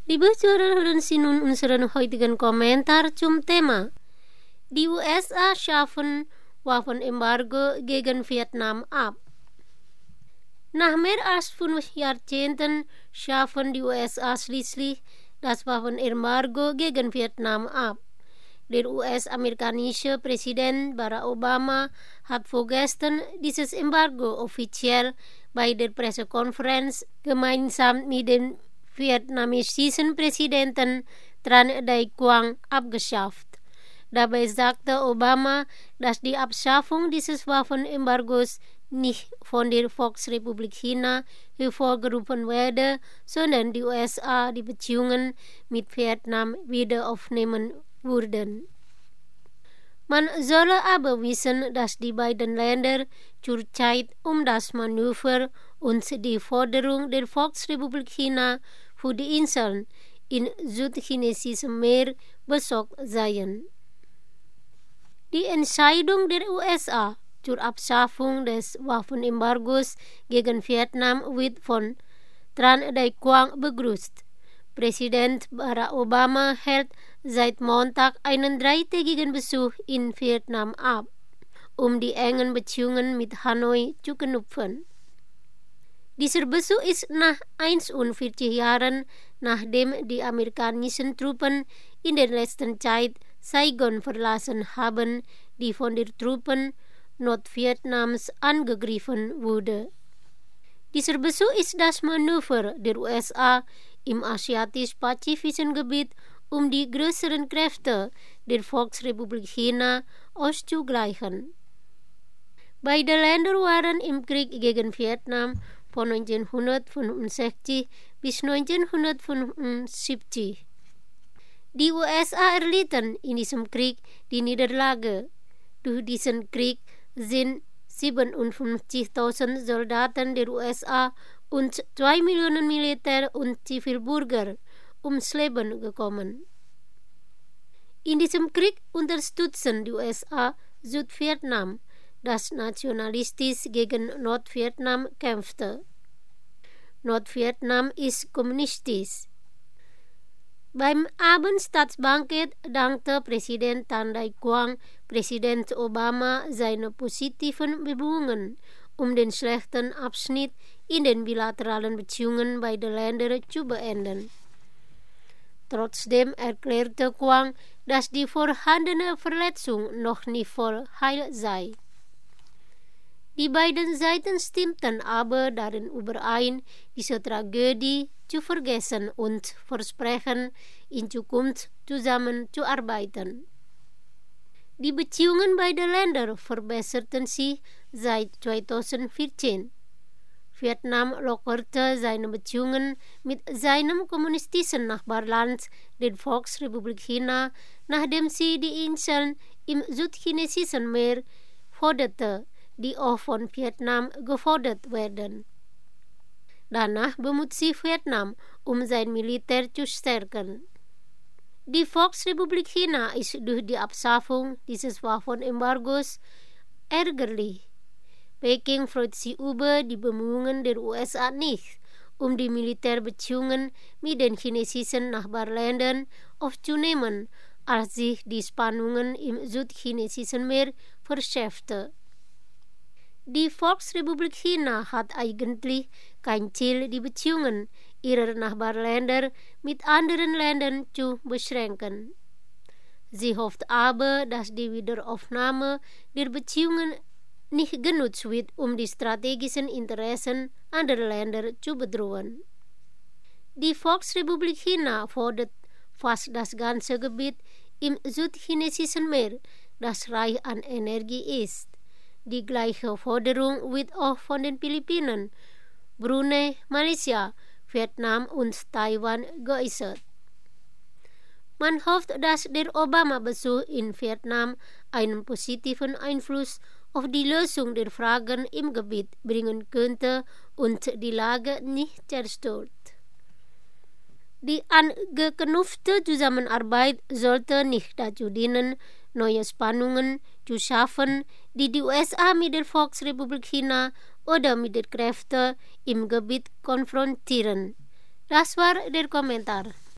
Die Bestuurder sinun unseren heutigen Kommentar zum Thema. Die USA schaffen Waffenembargo gegen Vietnam ab. Nach mehr als 5 Jahrzehnten schaffen die USA schließlich das Waffenembargo gegen Vietnam ab. Der US-amerikanische Präsident Barack Obama hat vorgestern dieses Embargo offiziell bei der Pressekonferenz gemeinsam mit dem vietnamesischen Präsidenten Tran Dai Quang abgeschafft. Dabei sagte Obama, dass die Abschaffung dieses Waffenembargos nicht von der Volksrepublik China hervorgerufen werde, sondern die USA die Beziehungen mit Vietnam wieder aufnehmen würden. Man solle aber wissen, dass die beiden Länder zurzeit das Manöver und die Forderung der Volksrepublik China für die Inseln im südchinesischen Meer besorgt seien. Die Entscheidung der USA zur Abschaffung des Waffenembargos gegen Vietnam wird von Tran Dai Quang begrüßt. Präsident Barack Obama hält seit Montag einen 3-tägigen Besuch in Vietnam ab, die engen Beziehungen mit Hanoi zu knüpfen. Dieser Besuch ist nach 41 Jahren, nachdem die amerikanischen Truppen in der letzten Zeit Saigon verlassen haben, die von den Truppen Nordvietnams angegriffen wurde. Dieser Besuch ist das Manöver der USA im asiatisch-pazifischen Gebiet, die größeren Kräfte der Volksrepublik China auszugleichen. Beide Länder waren im Krieg gegen Vietnam von 1965 bis 1975. Die USA erlitten in diesem Krieg die Niederlage. Durch diesen Krieg sind 57.000 Soldaten der USA und 2 Millionen Militär- und Zivilbürger ums Leben gekommen. In diesem Krieg unterstützen die USA Südvietnam, das nationalistisch gegen Nordvietnam kämpfte. Nordvietnam ist kommunistisch. Beim Abendstaatsbankett dankte Präsident Tran Dai Quang Präsident Obama seine positiven Bemühungen, den schlechten Abschnitt in den bilateralen Beziehungen beider Länder zu beenden. Trotzdem erklärte Quang, dass die vorhandene Verletzung noch nicht voll heil sei. Die beiden Seiten stimmten aber darin überein, diese Tragödie zu vergessen und versprechen, in Zukunft zusammenzuarbeiten. Die Beziehungen beider Länder verbesserten sich seit 2014. Vietnam lockerte seine Beziehungen mit seinem kommunistischen Nachbarland, der Volksrepublik China, nachdem sie die Inseln im südchinesischen Meer forderte, die auch von Vietnam gefordert werden. Danach bemüht sich Vietnam, sein Militär zu stärken. Die Volksrepublik China ist durch die Abschaffung dieses Waffenembargos ärgerlich. Peking freut sich über die Bemühungen der USA nicht, die Militärbeziehungen mit den chinesischen Nachbarländern aufzunehmen, als sich die Spannungen im südchinesischen Meer verschärften. Die Volksrepublik China hat eigentlich kein Ziel, die Beziehungen ihrer Nachbarländer mit anderen Ländern zu beschränken. Sie hofft aber, dass die Wiederaufnahme der Beziehungen nicht genutzt wird, die strategischen Interessen anderer Länder zu bedrohen. Die Volksrepublik China fordert fast das ganze Gebiet im südchinesischen Meer, das reich an Energie ist. Die gleiche Forderung wird auch von den Philippinen, Brunei, Malaysia, Vietnam und Taiwan geäußert. Man hofft, dass der Obama-Besuch in Vietnam einen positiven Einfluss auf die Lösung der Fragen im Gebiet bringen könnte und die Lage nicht zerstört. Die angeknüpfte Zusammenarbeit sollte nicht dazu dienen, neue Spannungen zu schaffen, die die USA mit der Volksrepublik China oder mit den Kräften im Gebiet konfrontieren. Das war der Kommentar.